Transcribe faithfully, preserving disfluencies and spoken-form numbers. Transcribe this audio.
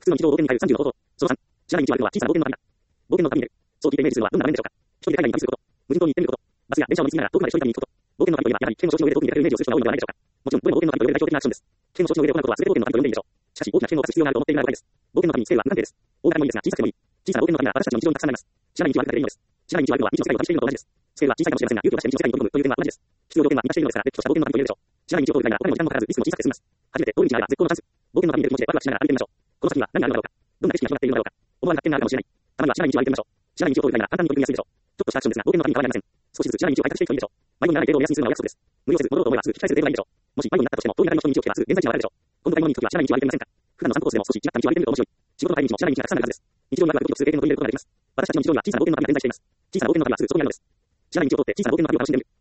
普通の日常を冒険に変えるさんじゅうの方法。そのさん、知らない道を歩くのは小さな冒険の旅だ。冒険の旅に出る。早期でイメージするのはどんな場面でしょうか。一人で海外に旅すること。無人島に行ってみること。バスや電車を乗り継ぎながら遠くまで一人旅に行くこと。冒険の旅といえばやはり危険の承知の上で遠くに出かけるイメージをする人が多いのではないでしょうか。もちろん、どれも冒険の旅と呼べる代表的なアクションです。危険の承知の上で行うことは全て冒険の旅と呼んでいいでしょう。しかし、大きな危険を冒す必要があると思っていない場合です。冒険の旅に規制は無関係です。大型でもいいですが、小さくてもいい。小さな冒険の旅が私たちの日常にたくさんあります。知らない道を歩くだけでいいのです。知らない道を歩くのは未知の世界を旅しているのと同じです。スケールは小さいかもしれませんが、勇気を出して未知の世界に飛び込むという点は同じです。必要条件は満たしているのですから、れっきとした冒険の旅と言えるでしょう。知らない道を通る際ならお金も時間もかからずリスクも小さくて済みます。初めて通り道があれば絶好のチャンス。冒険の旅に出る気持ちでワクワクしながら歩いてみましょう。この先には何があるのだろうか。どんな景色が広がっているのだろうか。思わぬ発見があるかもしれない。たまには知らない道を歩いてみましょう。知らない道を通る際なら簡単に取り組みやすいでしょう。ちょっとしたアクションですが、冒険の旅に変わりありません。少しずつ知らない道を開拓していくといいでしょう。迷子にならない程度を目安にするのはお約束です。無理をせず戻ろうと思えばすぐ引き返すレベルがいいでしょう。もし迷子になったとしても、通りがかりの人に道を聞けばすぐ現在地がわかるでしょう。今度買い物に行くときは知らない道を歩いてみませんか。普段の散歩コースでも少し違った道を歩いてみると面白い。仕事の帰り道も知らない道がたくさんあるはずです。日常の中でドキドキする経験を取り入れることができます。私たちの日常には小さな冒険の旅が点在しています。小さな冒険の旅はすぐそこにあるのです。知らない道を通って小さな冒険の旅を楽しんでみる。